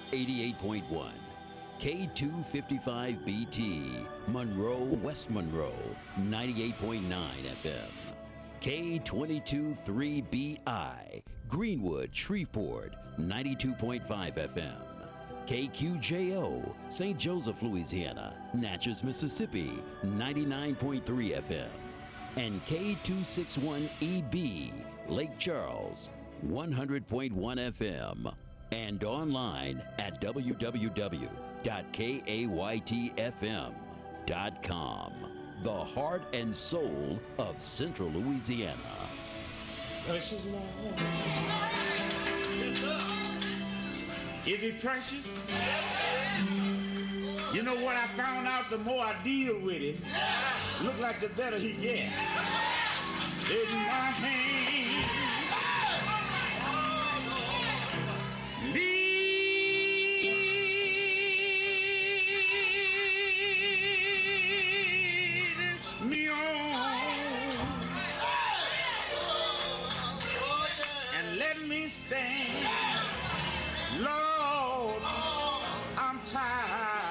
88.1. K255BT, Monroe, West Monroe, 98.9 FM. K223BI, Greenwood, Shreveport, 92.5 FM. KQJO, St. Joseph, Louisiana, Natchez, Mississippi, 99.3 FM. And K261EB, Lake Charles, 100.1 FM. And online at www.kaytfm.com. The heart and soul of Central Louisiana. Precious Lord. Yes, sir. Is he precious? Yes, sir. You know what I found out? The more I deal with him, look like the better he gets. In my hand, lead me on, and let me stand. Lord, I'm tired.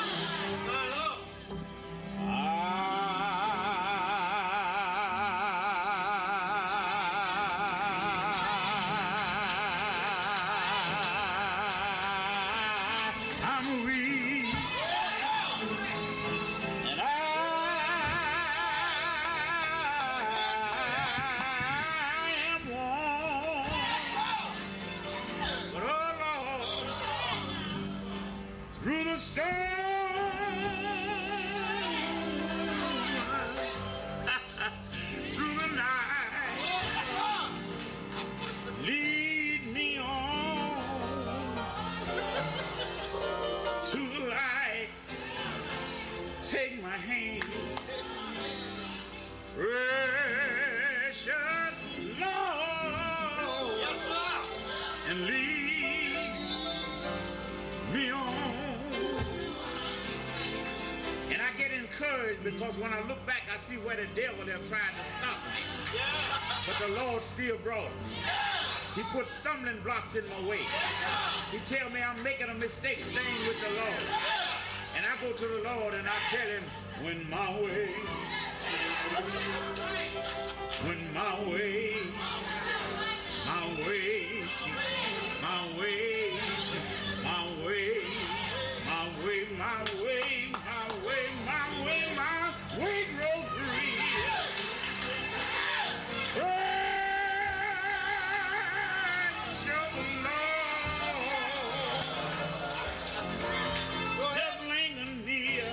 I'm weak, and I am worn. But oh Lord, through the storm, through the night, lead me on to the light. Take my hand, precious Lord, yes, sir, and lead me on. And I get encouraged because when I look back, I see where the devil have tried to stop me. But the Lord still brought me. He put stumbling blocks in my way. He tell me I'm making a mistake staying with the Lord. And I go to the Lord and I tell him, when my way, when my way, my way, my way, my way, my way, my way, my way, my way, my way grow free. Precious Lord, just linger near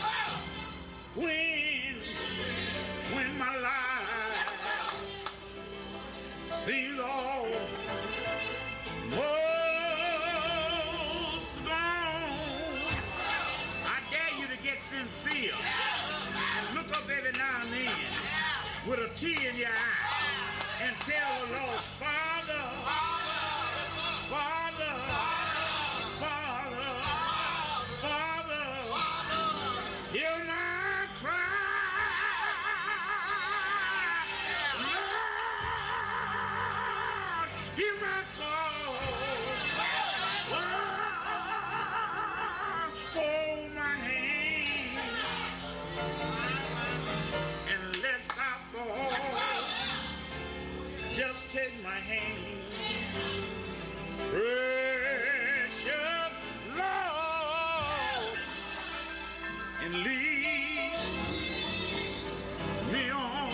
when my life seems almost gone. I dare you to get sincere and look up every now and then with a tear in your eye and tell the Lord, Father, Father, Father, Father, hear my cry. Lord, hear my call. Hold my hand and lest I fall. Just take my hand, precious Lord, and lead me on.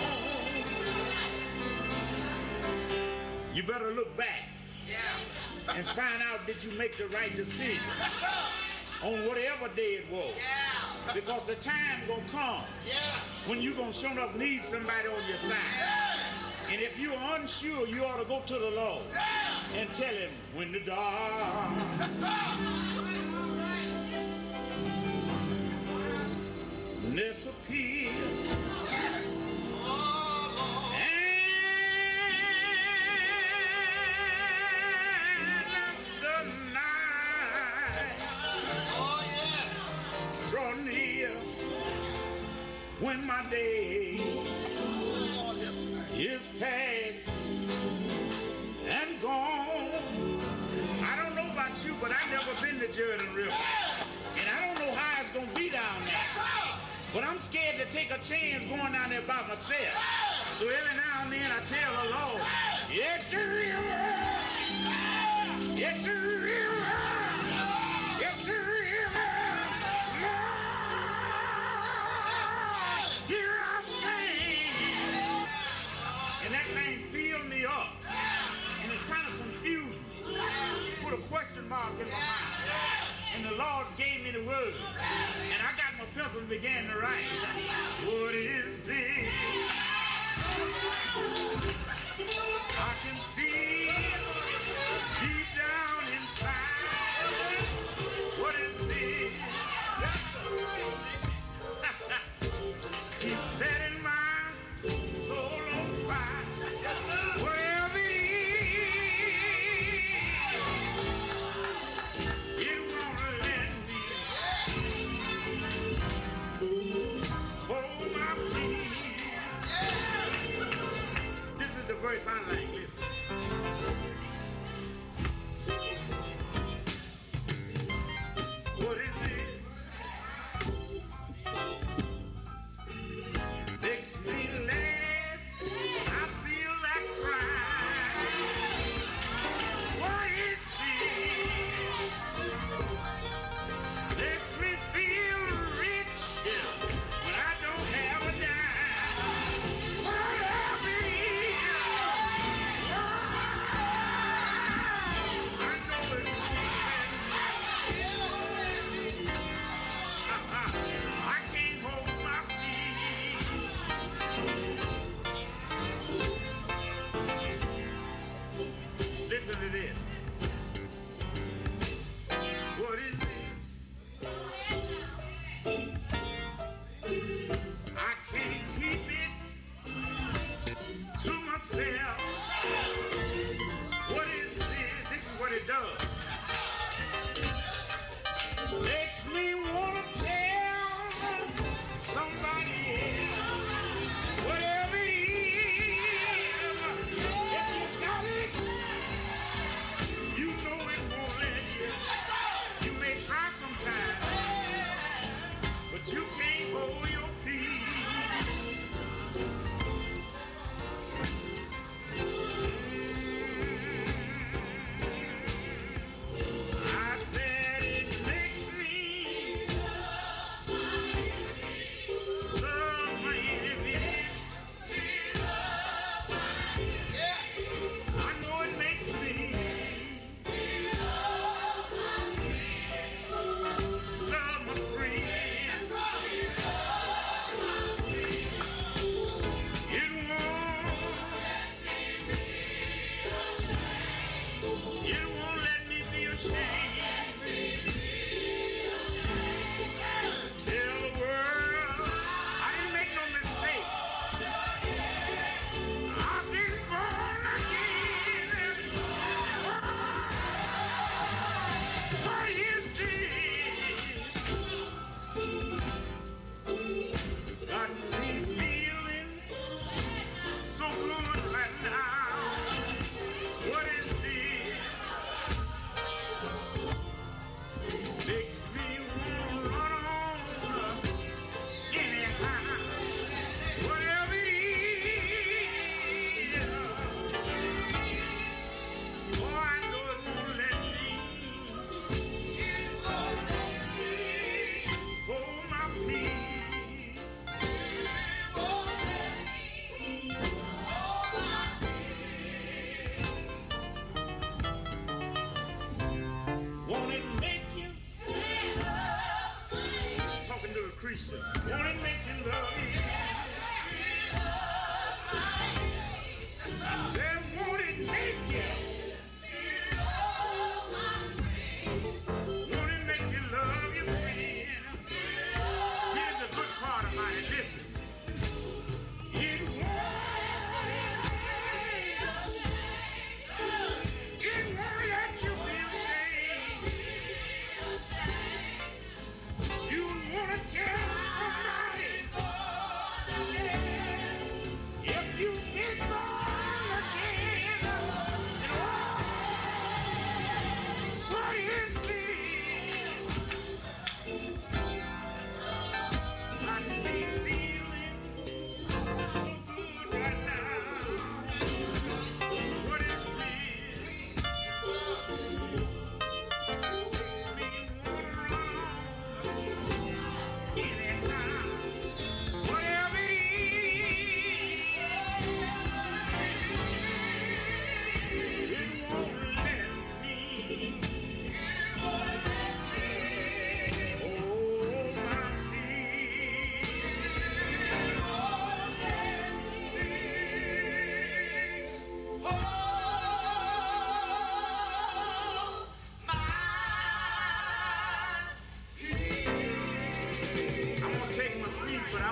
You better look back and find out did you make the right decision on whatever day it was. Because the time gonna come when you gonna sure enough need somebody on your side. And if you're unsure, you ought to go to the Lord and tell him, when the darkness appears and the night draw near, when my day is past and gone. I don't know about you, but I never been to Jordan River. And I don't know how it's going to be down there. But I'm scared to take a chance going down there by myself. So every now and then I tell the Lord, get the river, get the river, get the river. Lord, here I stand. And that thing filled me up. And it kind of confused me. Put a question mark in my mind. And the Lord gave me the words. And I got my pencil and began to write. What is this? I can feel deep down inside. What is this? Yes, sir. Keep setting my soul on fire. Yes, sir. Wherever it is, it won't let me hold my peace. This is the verse I like. Listen. What is this? Makes me laugh. I feel like crying. What is this? Makes me feel rich when I don't have a dime. Whatever it is, I know it's I can't hold my peace. Listen to this. What is this? I can't keep it to myself. What is this? This is what it does. Makes me want to tell somebody else. Whatever it is, if you got it, you know it won't let you. You may try sometime, but you can't hold your peace. I said it makes me love my enemies. I know it makes me love my friends. It won't let me be ashamed. Tell the world I didn't make no mistake. I've been born again. What is this? Got me feeling so good right now. What is this?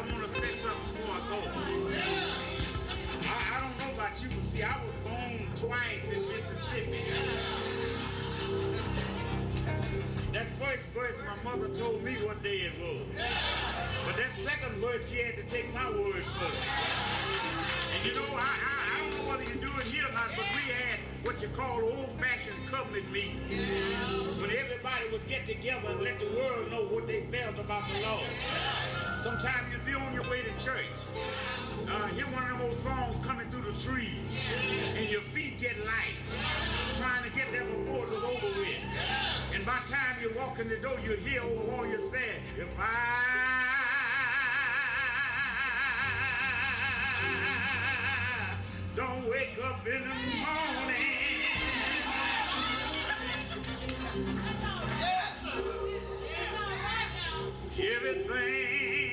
want to say something before I go. I don't know about you, but see, I was born twice in Mississippi. That first birth, my mother told me what day it was. But that second birth, she had to take my word for it. And you know, I don't know whether you do it here or not, but we had what you call old-fashioned covenant meeting. When everybody would get together and let the world know what they felt about the Lord. Sometimes you'd be on your way to church. Hear one of those songs coming through the trees, and your feet get light, trying to get there before it was over with. And by the time you walk in the door, you'd hear old warrior say, if I don't wake up in the morning, everything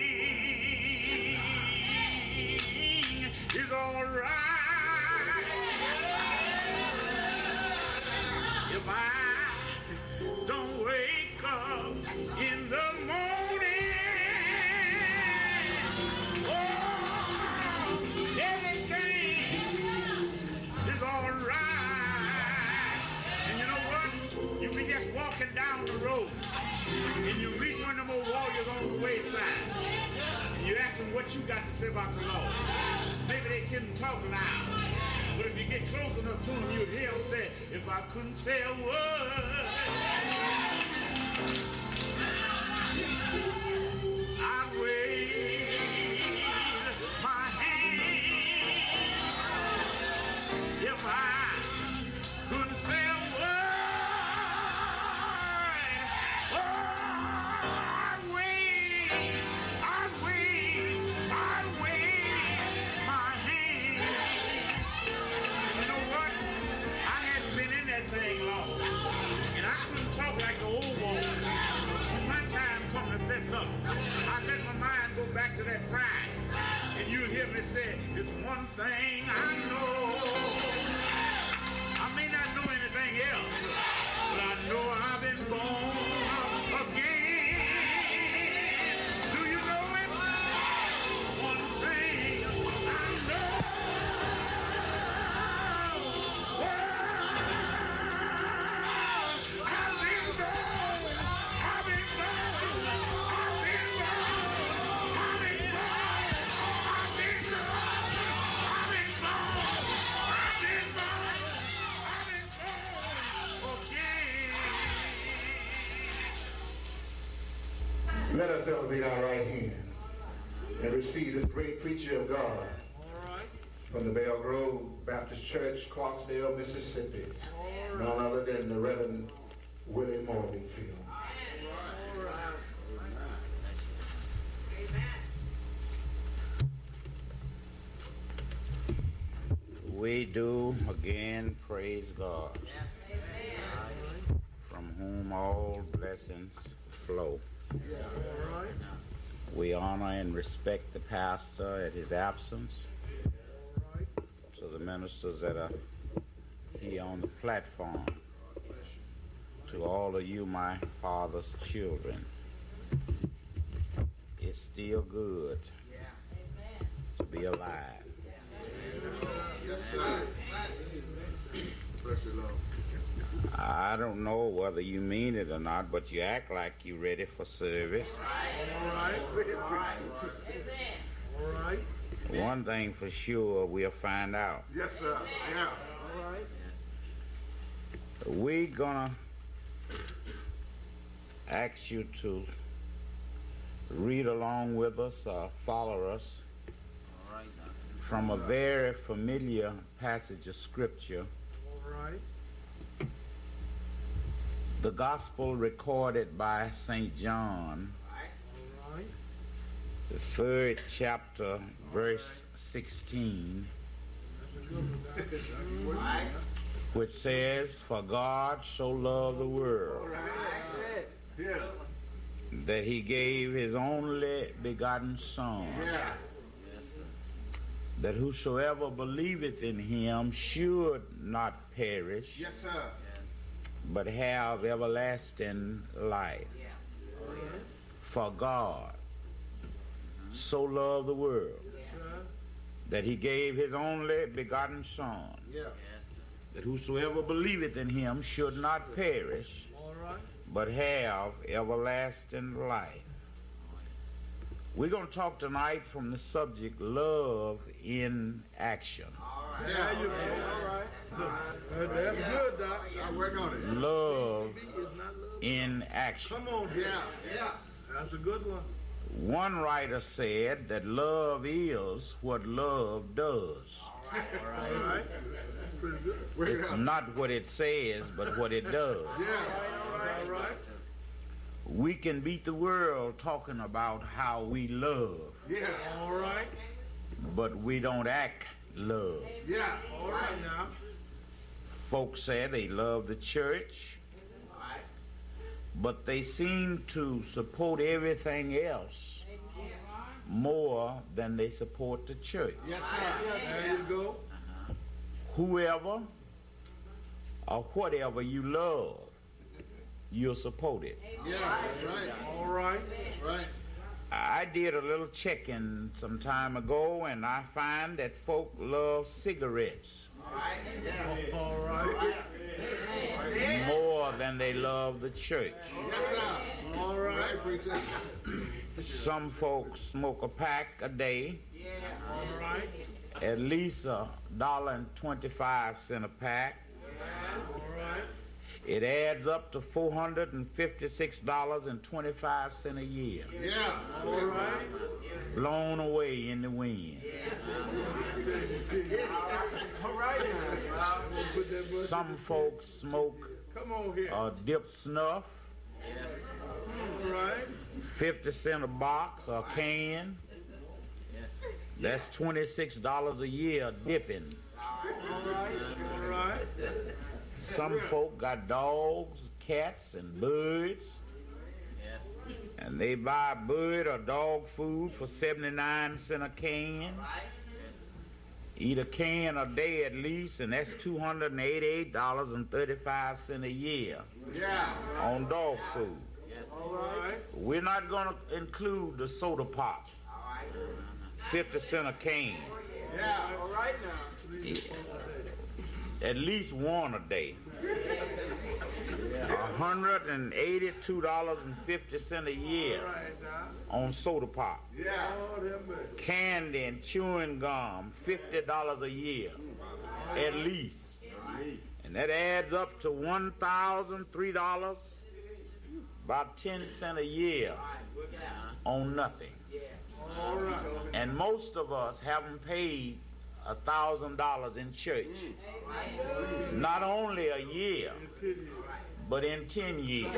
is all right. If I don't wake up in the morning, oh, everything is all right. And you know what? You be just walking down the road, and you meet one of them old warriors on the wayside, and you ask them what you got to say about the Lord. Maybe they couldn't talk loud, but if you get close enough to them, you'd hear them say, if I couldn't say a word, I'd wave my hand. If I couldn't say a word, oh, I'd wave my hand. You know what? I hadn't been in that thing long, and I couldn't talk like the old one. When my time come to say something, I let my mind go back to that Friday, and you'll hear me say, it's one thing I know. I may not know anything else, but I know I've been born again. Do you know it? One thing I know. I've been born. I've been born. I've been born. I've been born. I've been born. I've been born. I've been born. I've been born again. Let us elevate our right hand and receive this great preacher of God from the Bell Grove Baptist Church, Clarksdale, Mississippi, none other than the Reverend Willie Morganfield. We do again praise God, from whom all blessings flow. We honor and respect the pastor at his absence, to the ministers that are here on the platform, to all of you, my father's children. It's still good to be alive. I don't know whether you mean it or not, but you act like you're ready for service. All right. One thing for sure, we'll find out. Yes, sir. Yeah. All right. We're gonna ask you to read along with us or follow us from a very familiar passage of scripture. All right. The gospel recorded by St. John, All right. the 3rd chapter, verse 16, which says, "For God so loved the world that he gave his only begotten Son, that whosoever believeth in him should not perish, Yes, sir. but have everlasting life. For God so loved the world that he gave his only begotten Son, that whosoever believeth in him should not perish, but have everlasting life. We're going to talk tonight from the subject, love in action. There you go. All right. That's good, Doc. I work on it. Love in action. Come on. Yeah. That's a good one. One writer said that love is what love does. All right. That's pretty good. It's not what it says, but what it does. Yeah. All right. We can beat the world talking about how we love. Yeah. All right. But we don't act love. Yeah. All right now. Folks say they love the church, but they seem to support everything else more than they support the church. Yes, sir. There you go. Whoever or whatever you love, you'll support it. Yeah, that's right. All right. That's right. I did a little checking some time ago, and I find that folk love cigarettes All right. more than they love the church. Yes, sir. All right, preacher. Some folks smoke a pack a day, All right. at least $1.25 a pack. All right. It adds up to $456.25 a year, Yeah. All right. blown away in the wind. All right now. Put that bus- Some folks smoke Come on here. dip snuff, All right. 50 cents a box or can. That's $26 a year dipping. All right. All right. Some folk got dogs, cats, and birds. And they buy bird or dog food for 79 cents a can. Eat a can a day at least, and that's $288.35 a year Yeah. on dog food. All right. We're not going to include the soda pop, 50 cents a can, Yeah. All right now. at least one a day. $182.50 a year All right now. on soda pop. Yeah. Lord have mercy. Candy and chewing gum, $50 a year, at least. And that adds up to $1,003, about 10 cents a year on nothing. All right. And most of us haven't paid $1,000 in church. Not only a year, but in 10 years.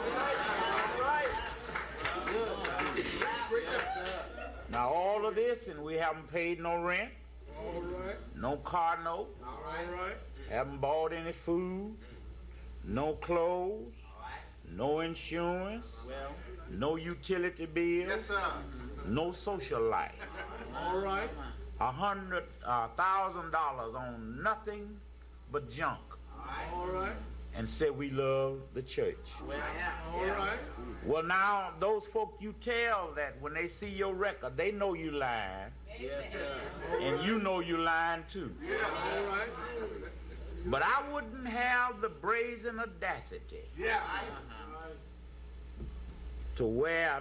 Now all of this, and we haven't paid no rent, All right. no car note, All right. haven't bought any food, no clothes, no insurance, no utility bills, Yes, sir. no social life. All right. $100,000 on nothing but junk, All right. and said we love the church. All right. Well, now those folk you tell that when they see your record, they know you lying, and you know you lying too. All right. But I wouldn't have the brazen audacity Yeah. to wear a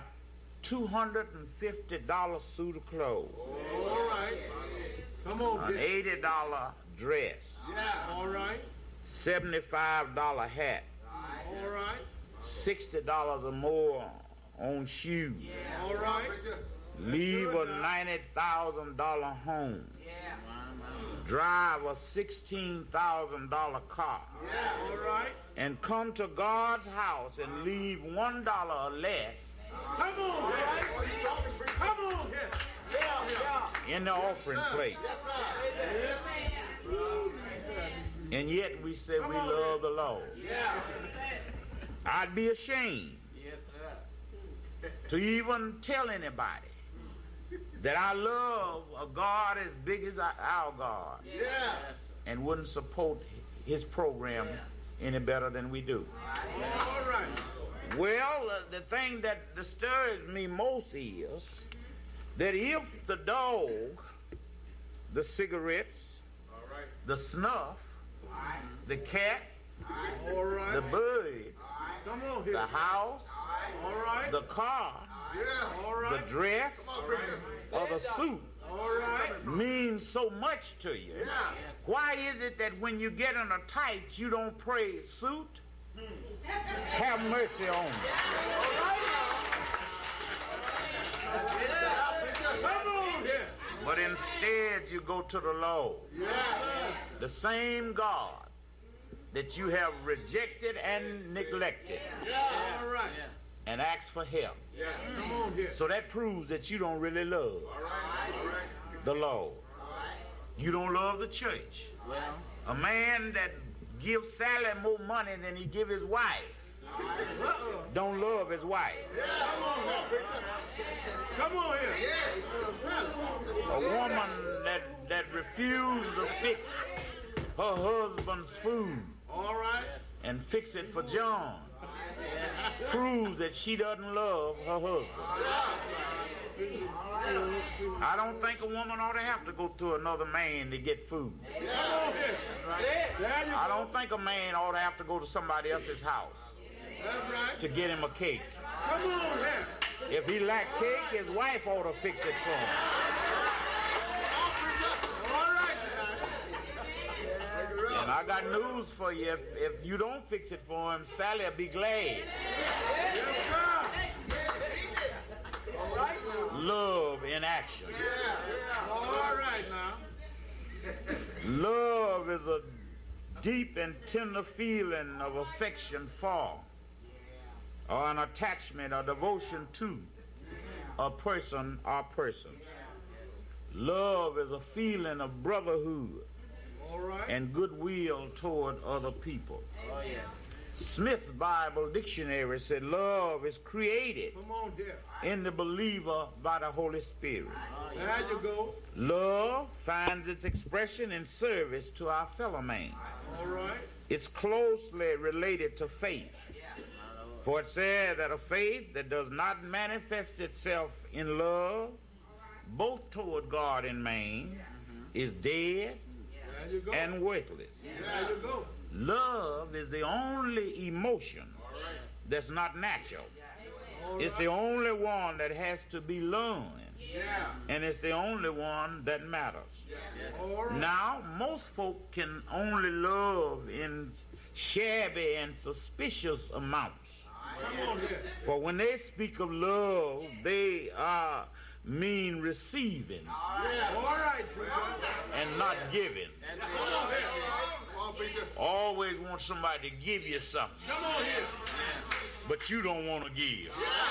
$250 suit of clothes, All right. Come on, an kid. $80 dress, Yeah. All right. $75 hat, All right. $60 or more on shoes, All right. leave a $90,000 home, drive a $16,000 car, All right. and come to God's house and leave $1 or less Come on, man. Come on here. in the offering plate. And yet we say we love the Lord. Yeah. I'd be ashamed to even tell anybody that I love a God as big as our God Yeah. and wouldn't support his program any better than we do. All right. Well, the thing that disturbs me most is that if the dog, the cigarettes, the snuff, the cat, the birds, the house, the car, the dress, or the suit means so much to you, why is it that when you get in a tights, you don't pray suit? Have mercy on me. But instead you go to the Lord, the same God that you have rejected and neglected, and ask for help. So that proves that you don't really love the Lord. You don't love the church. A man that gives Sally more money than he give his wife don't love his wife. Come on here. A woman that refuses to fix her husband's food and fix it for John proves that she doesn't love her husband. I don't think a woman ought to have to go to another man to get food. I don't think a man ought to have to go to somebody else's house to get him a cake. Come on here. If he lack cake, his wife ought to fix it for him. And I got news for you. If you don't fix it for him, Sally will be glad. Yes, sir. Love in action. All right now. Love is a deep and tender feeling of affection for, or an attachment or devotion to a person or persons. Love is a feeling of brotherhood and goodwill toward other people. Smith's Bible Dictionary said love is created in the believer by the Holy Spirit. There you go. Love finds its expression in service to our fellow man. All right. It's closely related to faith. For it says that a faith that does not manifest itself in love, both toward God and man, is dead and worthless. There you go. Love is the only emotion that's not natural. It's the only one that has to be learned. And it's the only one that matters. Now, most folk can only love in shabby and suspicious amounts. For when they speak of love, they mean receiving and not giving. Always want somebody to give you something, but you don't want to give.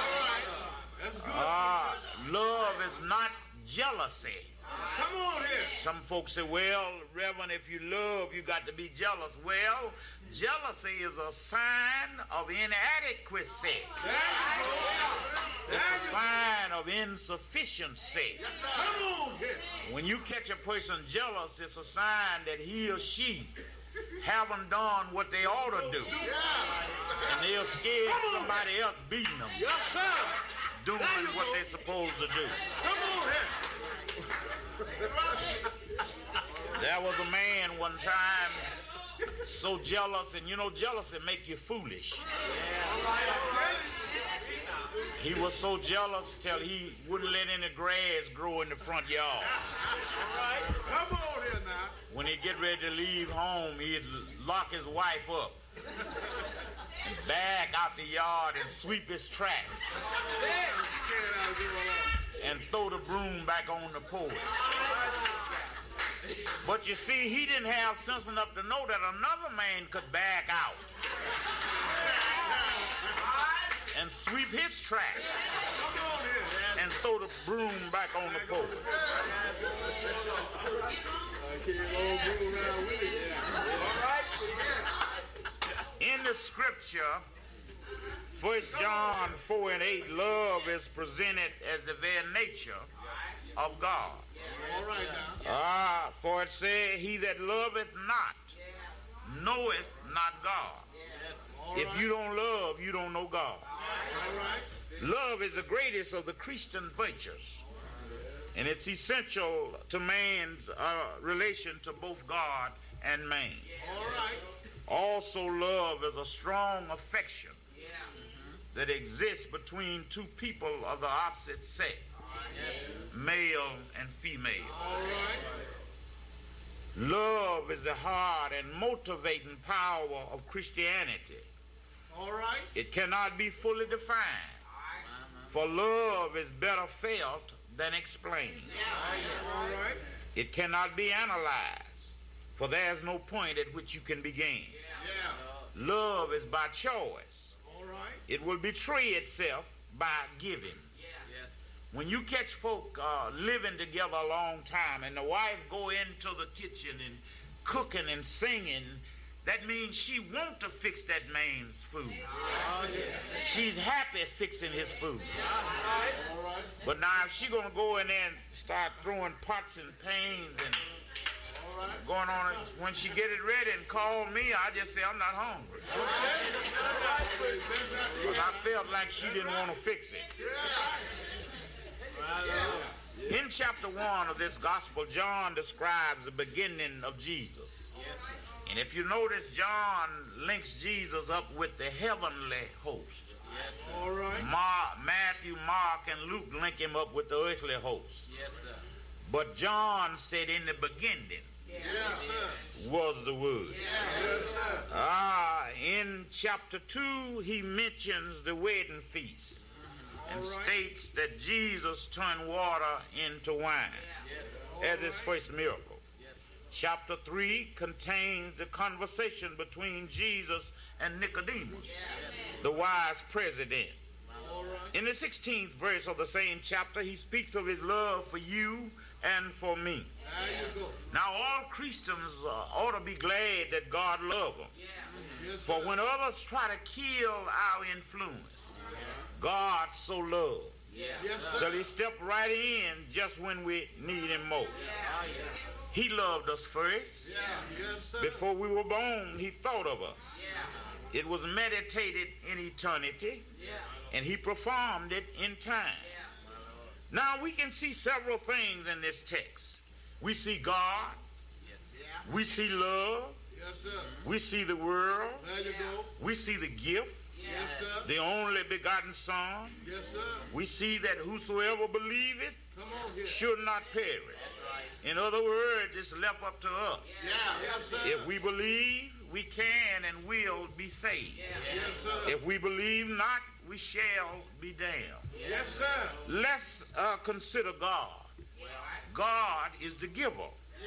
Love is not jealousy. Come on here. Some folks say, well, Reverend, if you love, you got to be jealous. Well, jealousy is a sign of inadequacy. It's a sign of insufficiency. Come on here. When you catch a person jealous, it's a sign that he or she haven't done what they ought to do. And they're scared of somebody else beating them. Yes, sir. Doing what they're supposed to do. Come on here. There was a man one time so jealous, and you know jealousy make you foolish. He was so jealous till he wouldn't let any grass grow in the front yard. Come on here now. When he'd get ready to leave home, he'd lock his wife up and back out the yard and sweep his tracks and throw the broom back on the porch. But you see, he didn't have sense enough to know that another man could back out and sweep his tracks and throw the broom back on the porch. In the scripture, 1 John 4:8, love is presented as the very nature of God. For it said, he that loveth not knoweth not God. If you don't love, you don't know God. Love is the greatest of the Christian virtues. And it's essential to man's relation to both God and man. All right. Also, love is a strong affection that exists between two people of the opposite sex, male and female. All right. Love is the heart and motivating power of Christianity. All right. It cannot be fully defined, for love is better felt than explained. All right. It cannot be analyzed, for there's no point at which you can begin. Yeah. Love is by choice. All right. It will betray itself by giving. When you catch folk living together a long time and the wife go into the kitchen and cooking and singing, that means she want to fix that man's food. She's happy fixing his food. But now if she gonna go in there and start throwing pots and pans and going on, when she get it ready and call me, I just say I'm not hungry. Because I felt like she didn't want to fix it. In chapter 1 of this gospel, John describes the beginning of Jesus. And if you notice, John links Jesus up with the heavenly host. All right. Matthew, Mark, and Luke link him up with the earthly host. But John said in the beginning was the Word. In chapter 2, he mentions the wedding feast and states that Jesus turned water into wine as his first miracle. Chapter 3 contains the conversation between Jesus and Nicodemus, the wise president. In the 16th verse of the same chapter, he speaks of his love for you and for me. Now, all Christians ought to be glad that God loves them. For when others try to kill our influence, God so loved. So he stepped right in just when we need him most. He loved us first. Before we were born, he thought of us. It was meditated in eternity, and he performed it in time. Now we can see several things in this text. We see God. We see love. We see the world. We see the gift. The only begotten Son. We see that whosoever believeth should not perish. In other words, it's left up to us. If we believe, we can and will be saved. If we believe not, we shall be damned. Let's consider God. God is the giver.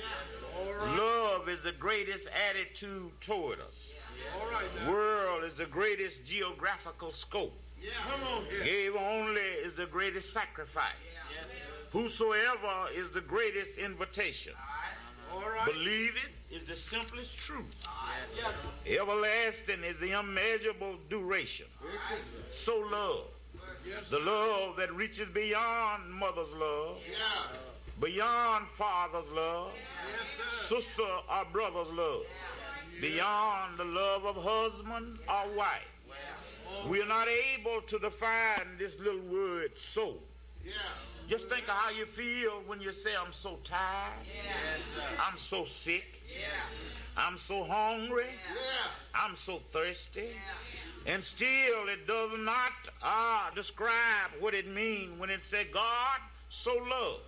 Love is the greatest attitude toward us. World is the greatest geographical scope. Gave only is the greatest sacrifice. Whosoever is the greatest invitation. Believe it is the simplest truth. Everlasting is the unmeasurable duration. So love. The love that reaches beyond mother's love, beyond father's love, sister or brother's love, beyond the love of husband or wife. We are not able to define this little word so. Just think of how you feel when you say, I'm so tired, I'm so sick, I'm so hungry, I'm so thirsty. And still it does not describe what it means when it said God so loved.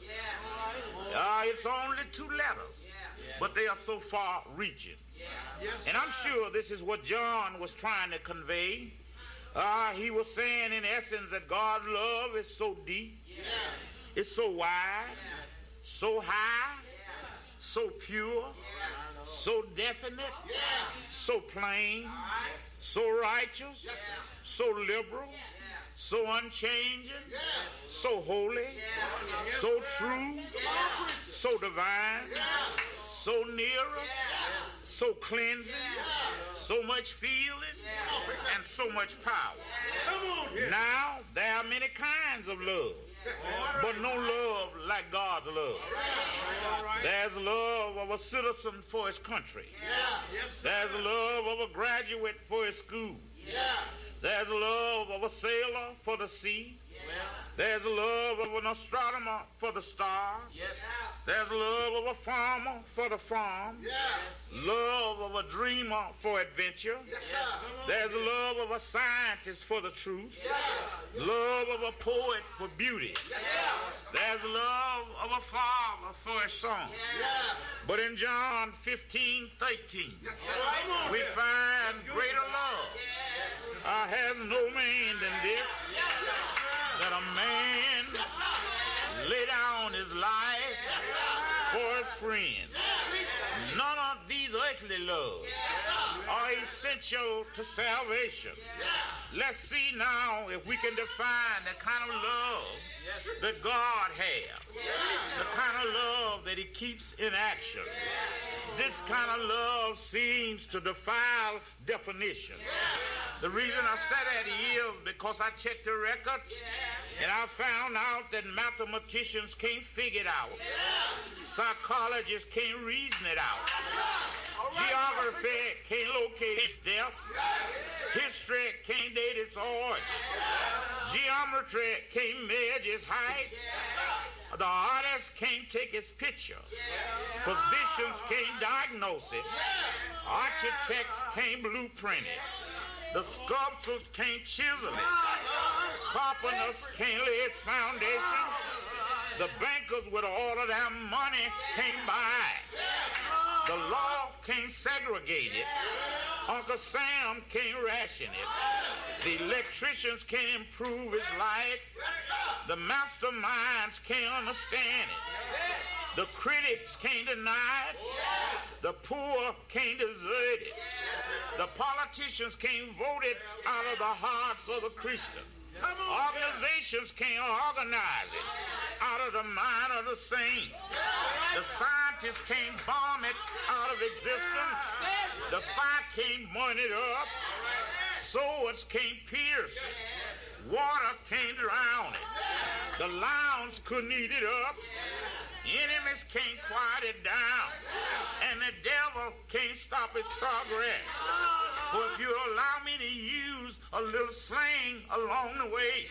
It's only 2 letters, but they are so far reaching. And I'm sure this is what John was trying to convey. He was saying in essence that God's love is so deep, it's so wide, so high, so pure, so definite, so plain, so righteous, so liberal, so unchanging, so holy, so true, so divine, so near us, so cleansing, so much feeling, and so much power. Now, there are many kinds of love, but no love like God's love. There's love of a citizen for his country. There's love of a graduate for his school. There's love of a sailor for the sea. There's love of an astronomer for the stars. There's love of a farmer for the farm. Love of a dreamer for adventure. There's love of a scientist for the truth. Love of a poet for beauty. There's love of a father for his son. But in John 15:13, we find greater love. Has no man than this, that a man lay down his life for his friend. None of these earthly loves are essential to salvation. Let's see now if we can define the kind of love that God has, the kind of love that he keeps in action. This kind of love seems to defy definition. The reason I say that is because I checked the record and I found out that mathematicians can't figure it out. Psychologists can't reason it out. Geography can't locate its depth. History can't date its origin. Geometry can't measure its height. The artist can't take its picture. Physicians can't diagnose it. Architects can't blueprint it. The sculptors can't chisel it. Carpenters can't lay its foundation. The bankers with all of their money can't buy it. The law can't segregate it. Uncle Sam can't ration it. The electricians can't improve its light. The masterminds can't understand it. The critics can't deny it. The poor can't desert it. The politicians can't vote it out of the hearts of the Christians. Organizations can't organize it out of the mind of the saints. The scientists can't bomb it out of existence. The fire can't burn it up. Swords can't pierce it. Water can't drown it. The lions couldn't eat it up. Enemies can't quiet it down. And the devil can't stop its progress. For if you allow me to use a little slang along the way,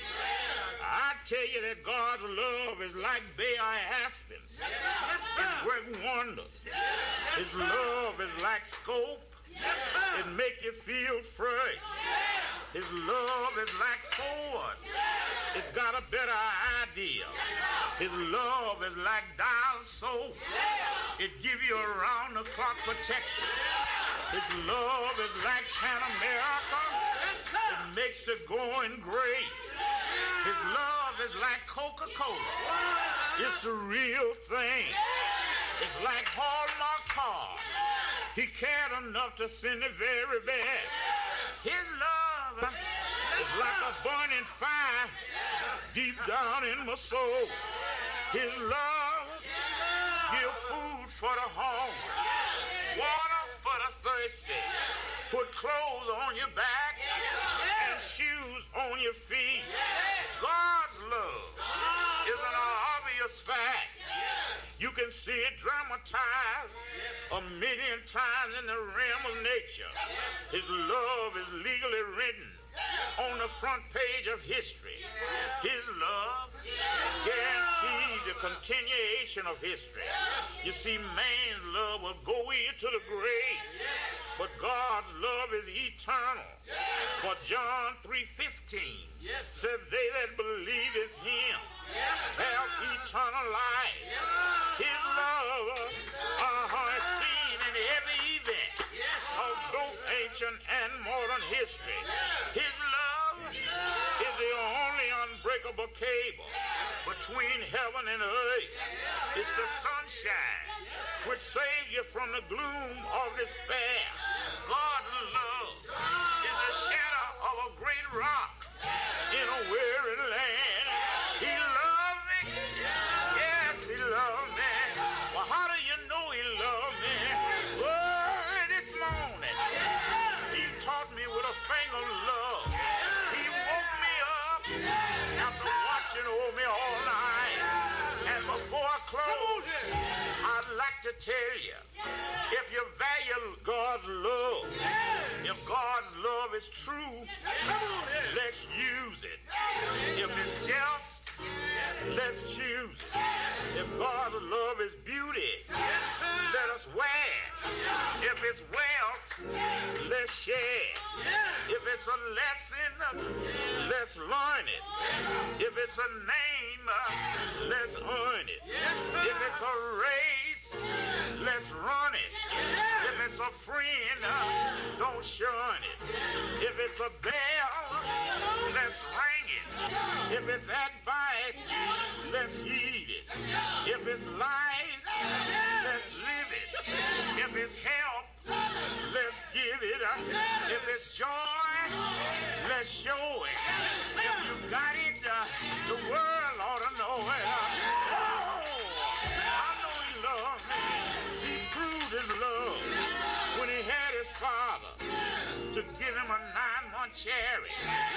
I tell you that God's love is like Bayer aspens. It works wonders. His love is like scope. It make you feel fresh. His love is like Ford. It's got a better idea. His love is like dial soap. It give you around-the-clock protection. His love is like Pan America. It makes the going great. His love is like Coca-Cola. It's the real thing. It's like Hallmark cars. He cared enough to send the very best. His love is like a burning fire deep down in my soul. His love gives food for the hungry, water for the thirsty, put clothes on your back and shoes on your feet. God's love is an obvious fact. You can see it dramatized a million times in the realm of nature. His love is legally written on the front page of history. His love guarantees the continuation of history. You see, man's love will go into the grave, but God's love is eternal. For John 3:15 said, they that believe in him have eternal life. His love is seen in every event of both ancient and modern history. His love is the only unbreakable cable between heaven and earth. It's the sunshine which saves you from the gloom of despair. God's love is the shadow of a great rock in a weary land. He loved me. Yes, he loved me. Well, how do you know he loved me? Well, this morning, he taught me with a finger of love. He woke me up after watching over me all night. And before I close, I'd like to tell you, if you value God's love, if God's love is true, let's use it. If it's jealous, let's choose it. If God's love is beauty, let us wear it. If it's wealth, let's share it. If it's a lesson, let's learn it. If it's a name, let's earn it. If it's a race, let's run it. If it's a friend, don't shun it. If it's a bell, let's ring it. If it's advice, let's heed it. If it's life, let's live it. If it's help, let's give it. If it's joy, let's show it. If you got it, the world ought to know it. Oh, I know he loved me. He proved his love when he had his father to give him a 9-month chariot.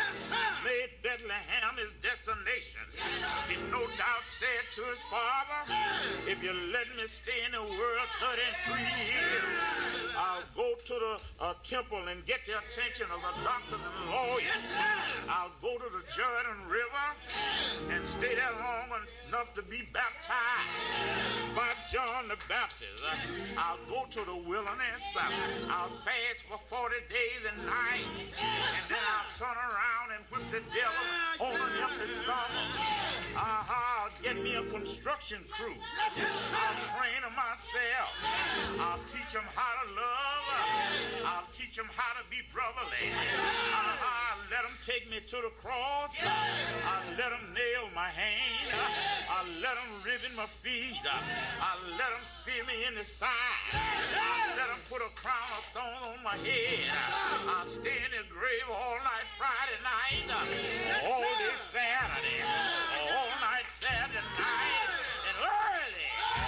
Made Bethlehem his destination. He no doubt said to his father, if you let me stay in the world 33 years, I'll go to the temple and get the attention of the doctors and lawyers. I'll go to the Jordan River and stay there long enough to be baptized by John the Baptist. I'll go to the wilderness. I'll fast for 40 days and nights. And then I'll turn around and whip the devil on an empty stomach. I'll get me a construction crew. I'll train them myself. I'll teach them how to love. I'll teach them how to be brotherly. I'll let them take me to the cross. I'll let them nail my hand. I'll let them ribbon my feet. I'll let them spear me in the side. I'll let them put a crown of thorns on my head. I'll stay in the grave all night Friday night, all day Saturday, all night Saturday night, and early.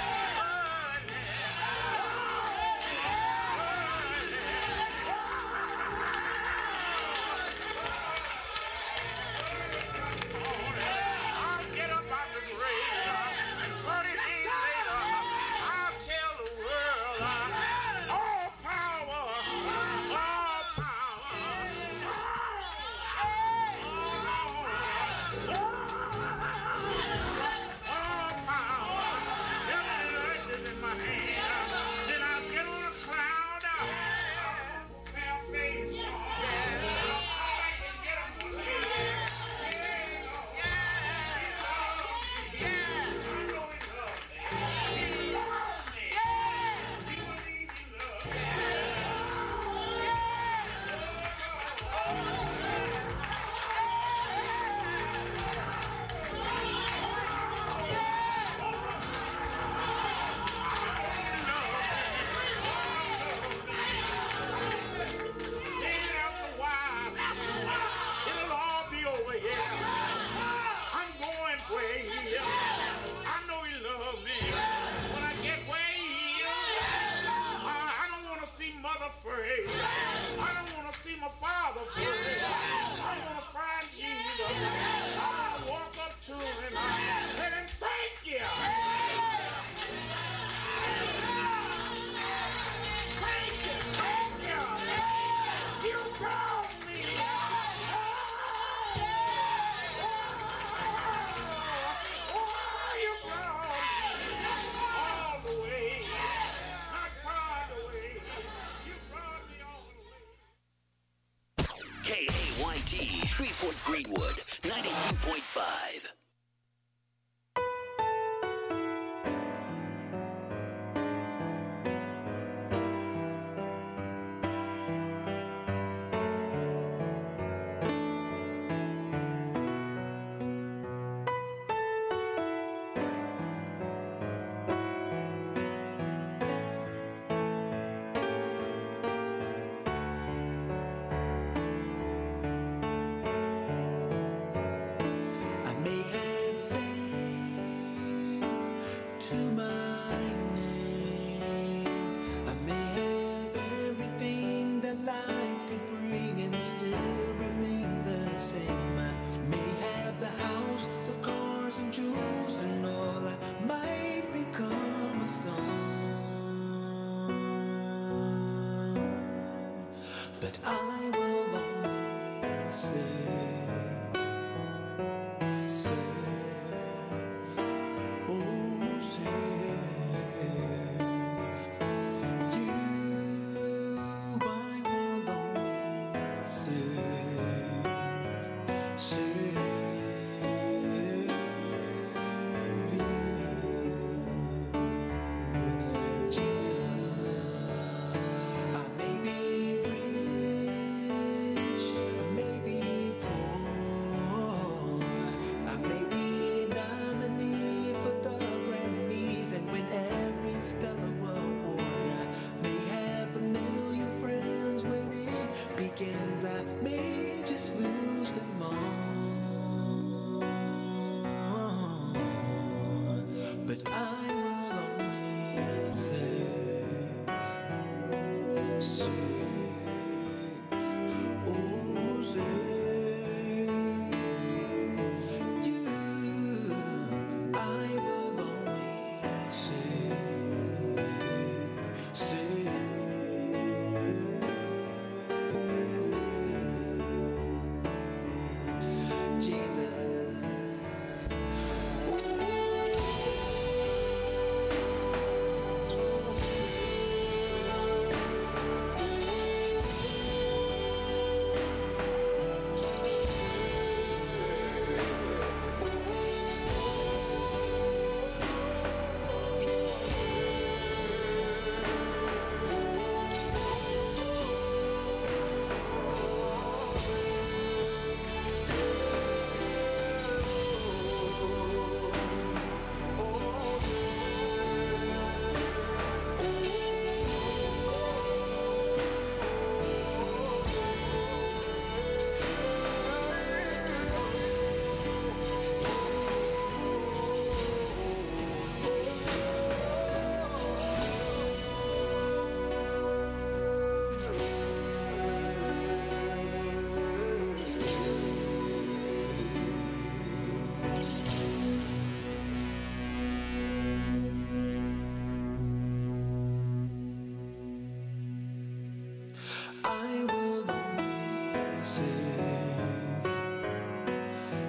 I'll get up out the grave, and 30 days later, I'll tell the world, all power, all power, Shreveport Greenwood, 92.5.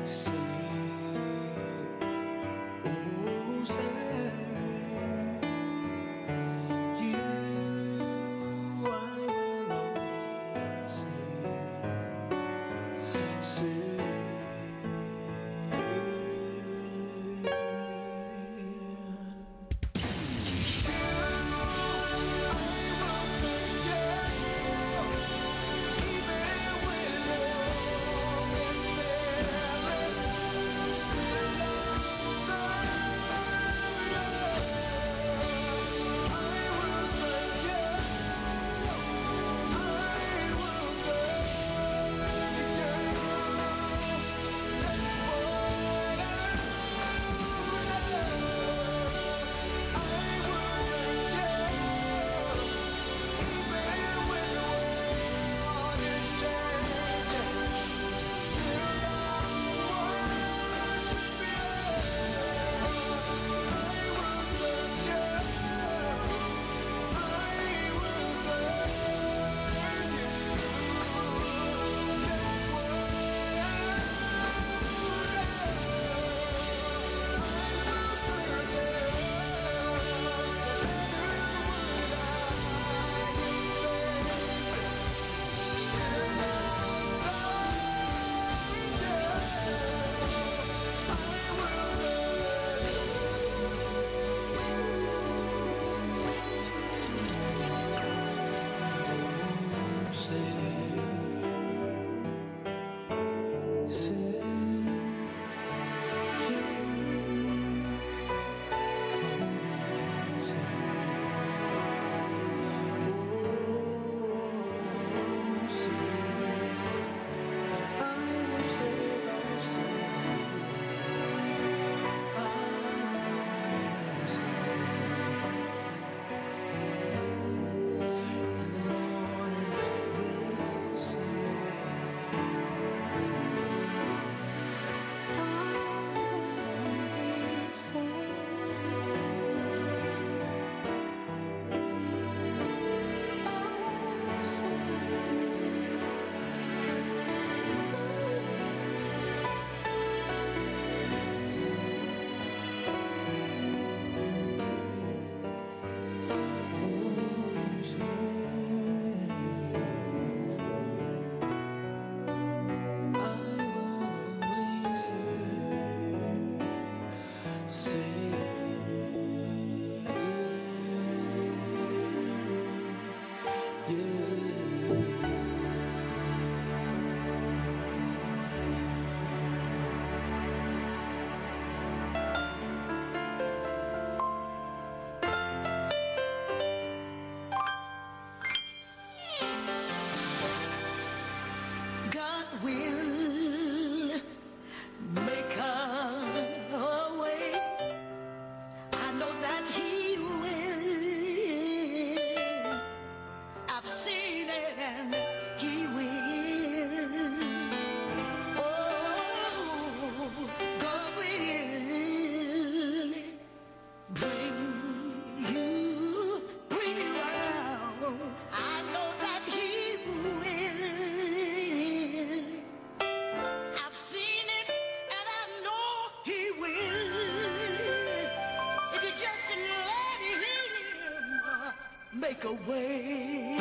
make a way.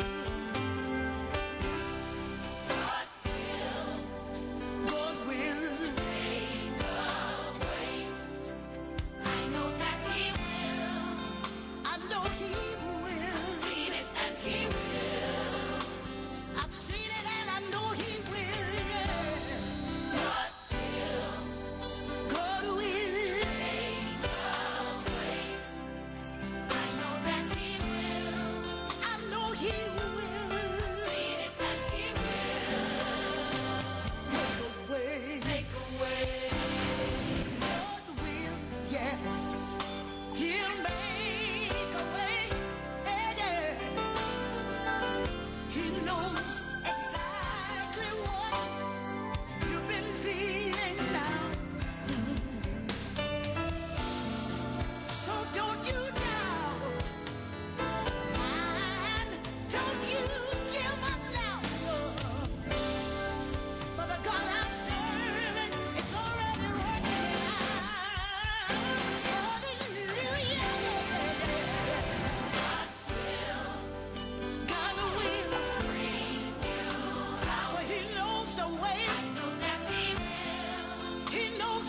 God will make a way. I know that He will. I know He will. I've seen it and He will. I've seen it and I know He will. Yes. God will make a way. I know that He will. I know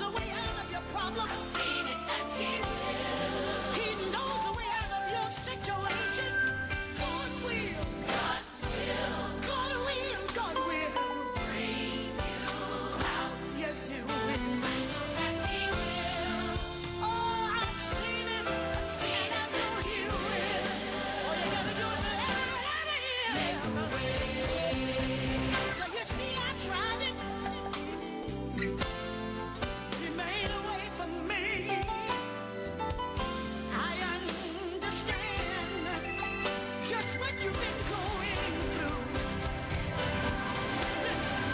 a way out of your problem. I've seen it and he will. He knows a way out of your situation. God will. God will. God will. God will. Bring you out. Yes, he will. I know that he will. Oh, I've seen it. I've seen it. I know he will. All you gotta do is make a way. So you see, I tried it. He made a way for me. I understand just what you've been going through. Listen,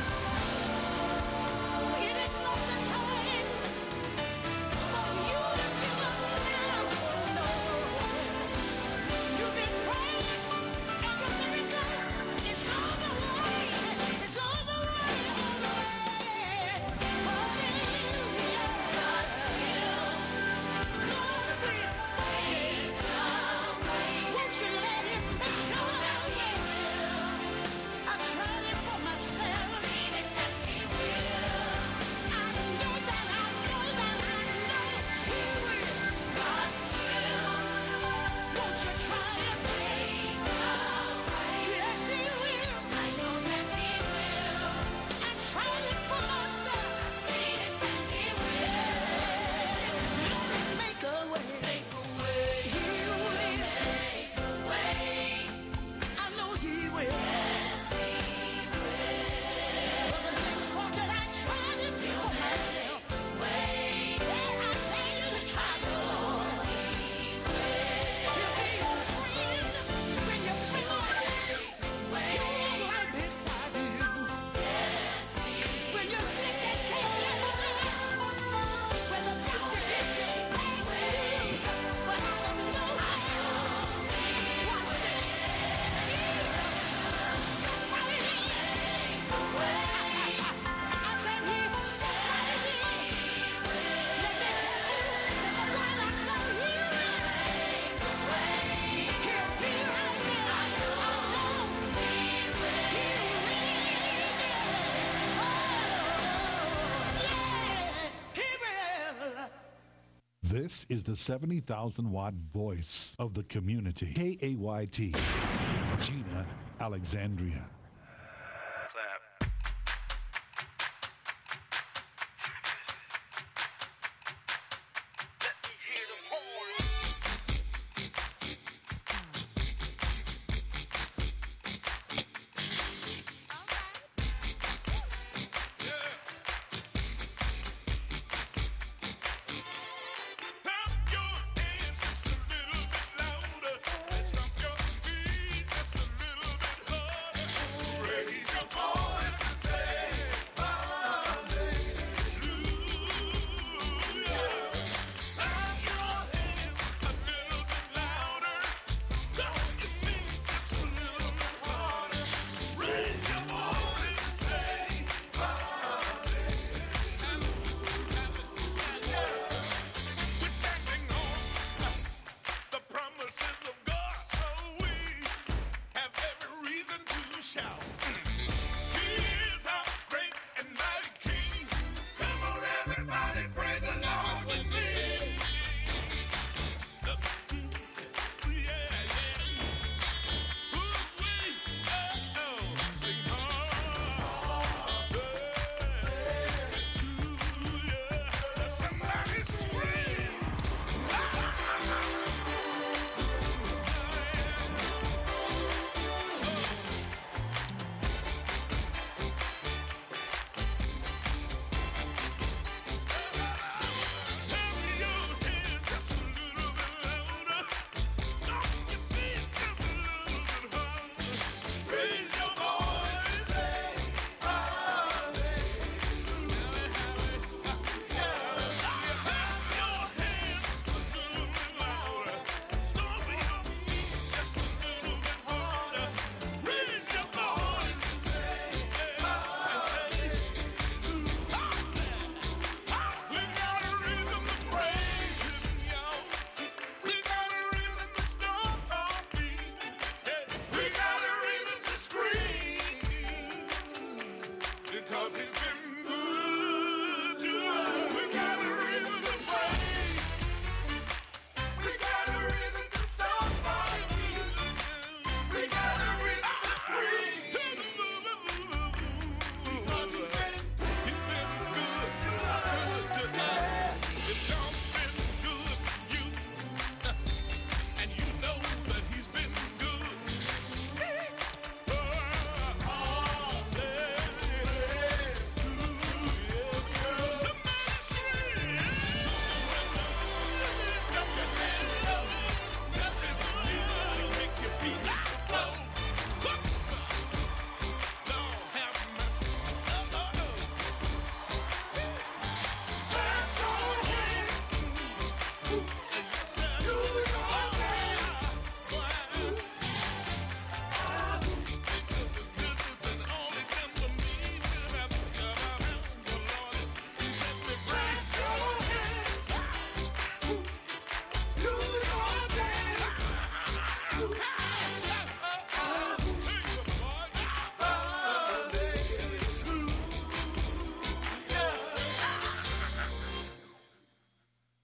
it is not the time for you to give up now. No, you've been praying and you're very good. It's on the way. It's on the way. On the way. Hallelujah. God will. God will. Won't you let him make a way? I tried it for myself. Seen it and he will. I know that he will. God will. Won't you try it? Yes, he will. I know that he will. I tried it for myself. Seen it and he will. Make a way. Make a way. He will. Make a way. I know he will. Yes, he will. Brother James Walker, I tried it for myself. And I tell you to try it. He'll be your friend when you're feeling. He'll walk right beside you. When you're sick and can't get around. When the doctor gives you bad news. But I don't know how. Watch this. Jesus, step right in. I said he will step right in. Let me tell you, the God I serve, he will. He'll be right there. I know he will. He will. This is the 70,000-watt voice of the community. KAYT, Gina Alexandria. Clap. Let me hear them horns. Clap your hands just a little bit louder and stomp your feet just a little bit harder.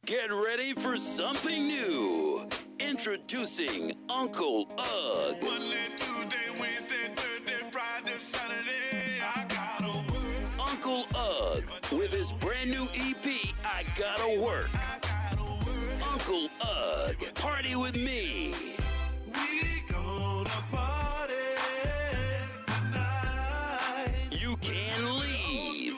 Get ready for something new. Introducing Uncle Ugg. Monday, Tuesday, Wednesday, Thursday, Friday, Saturday, I gotta work. Uncle Ugg with his brand new EP, I Gotta Work. Uncle Ugg, party with me. We gonna party tonight. You can leave.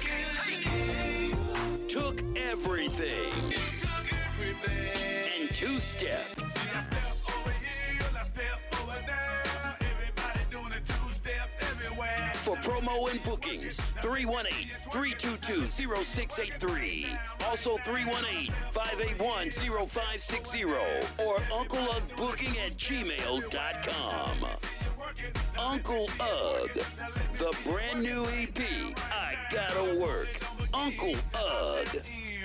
Took everything. Took everything. And two-step. See, I step over here, I step over there. Everybody doing a two-step everywhere. For promo and bookings, 318-322-0683. Also 318-581-0560 or UncleUggBooking@gmail.com. Uncle Ugg, the brand new EP, I Gotta Work. Uncle Ugg.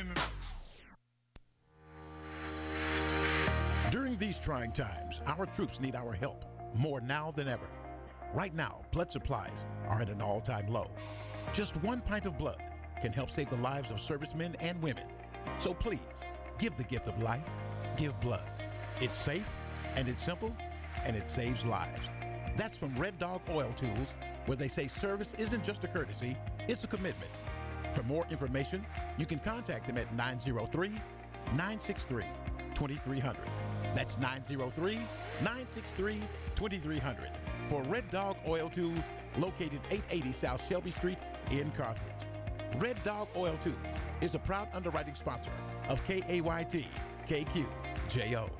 During these trying times, our troops need our help more now than ever. Right now, blood supplies are at an all-time low. Just 1 pint of blood can help save the lives of servicemen and women. So please, give the gift of life, give blood. It's safe, and it's simple, and it saves lives. That's from Red Dog Oil Tools, where they say service isn't just a courtesy, it's a commitment. For more information, you can contact them at 903-963-2300. That's 903-963-2300 for Red Dog Oil Tools, located 880 South Shelby Street in Carthage. Red Dog Oil Tools is a proud underwriting sponsor of KAYT KQJO.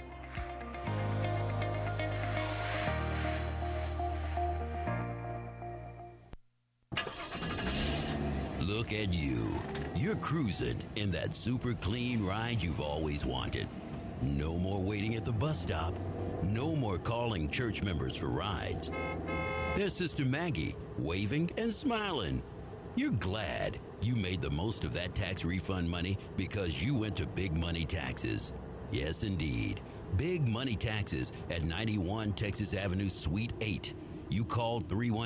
Look at you. You're cruising in that super clean ride you've always wanted. No more waiting at the bus stop. No more calling church members for rides. There's Sister Maggie, waving and smiling. You're glad you made the most of that tax refund money because you went to Big Money Taxes. Yes, indeed. Big Money Taxes at 91 Texas Avenue, Suite 8. You called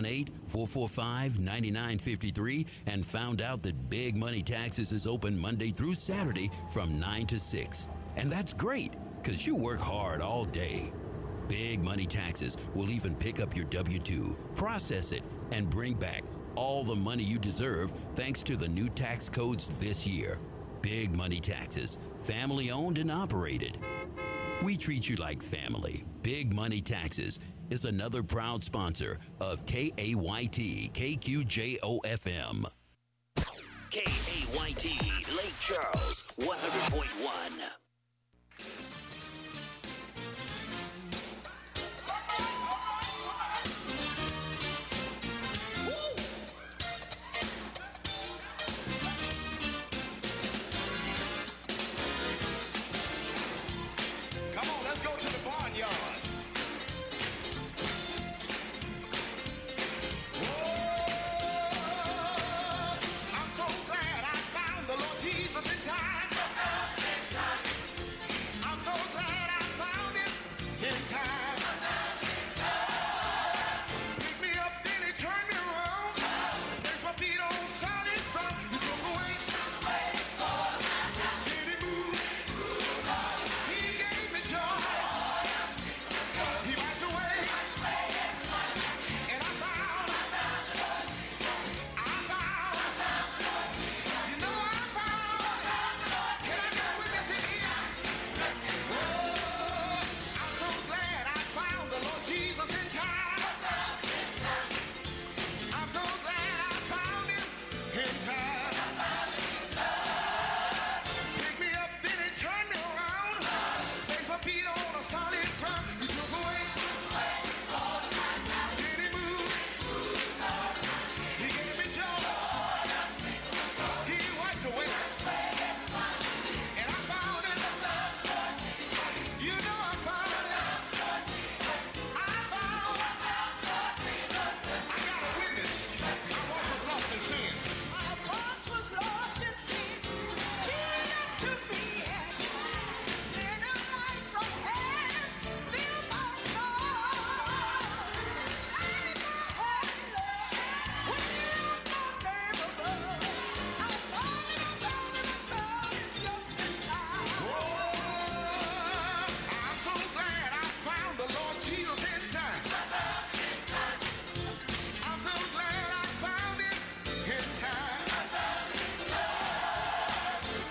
318-445-9953 and found out that Big Money Taxes is open Monday through Saturday from 9 to 6. And that's great, because you work hard all day. Big Money Taxes will even pick up your W-2, process it, and bring back all the money you deserve thanks to the new tax codes this year. Big Money Taxes, family owned and operated. We treat you like family. Big Money Taxes is another proud sponsor of KAYT KQJO FM. KAYT